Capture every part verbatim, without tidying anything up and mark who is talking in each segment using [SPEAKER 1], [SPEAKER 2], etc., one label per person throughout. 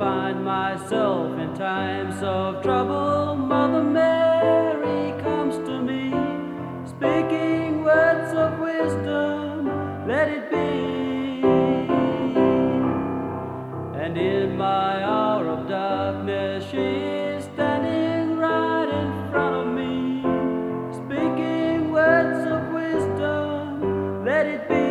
[SPEAKER 1] find myself in times of trouble, Mother Mary comes to me, speaking words of wisdom, let it be. And in my hour of darkness, she is standing right in front of me, speaking words of wisdom, let it be.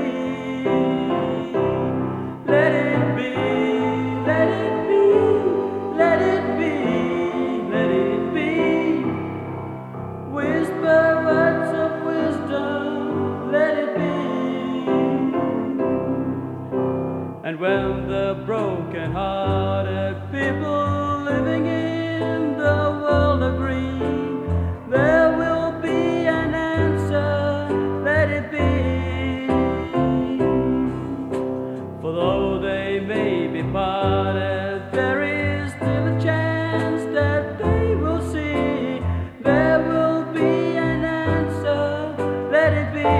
[SPEAKER 1] Let it be, let it be, let it be, let it be. Whisper words of wisdom, let it be. And when the broken-hearted people living in the world agree, there will be an answer, let it be. For though they may be parted, there is still a chance that they will see. There will be an answer, let it be.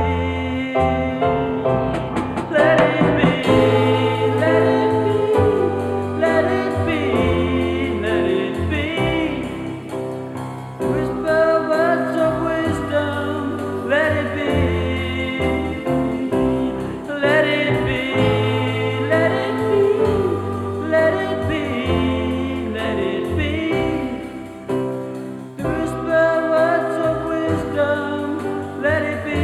[SPEAKER 1] Let it be, let it be, let it be, let it be. Whisper words of wisdom, let it be. Let it be. Let it be, let it be, let it be. Whisper words of wisdom, let it be.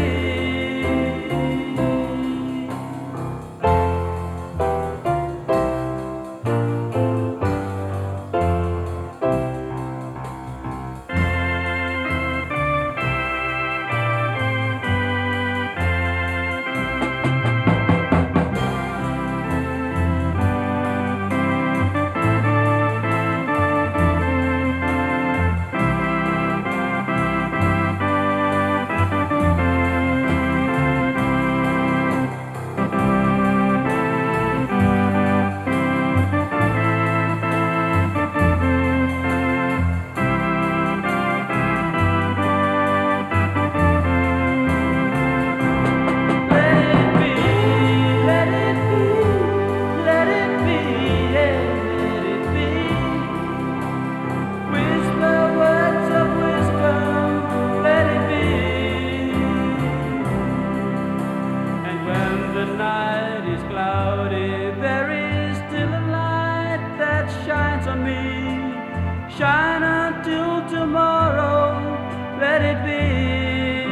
[SPEAKER 1] The night is cloudy, there is still a light that shines on me. Shine until tomorrow, let it be.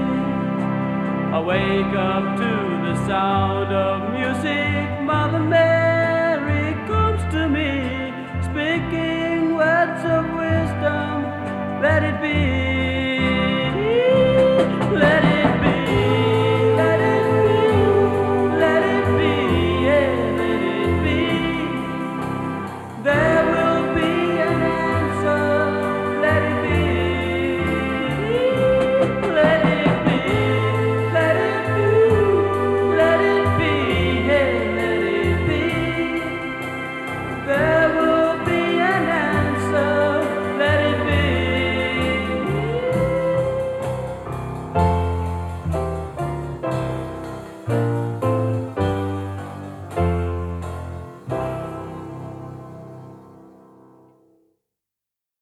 [SPEAKER 1] I wake up to the sound of music, Mother Mary.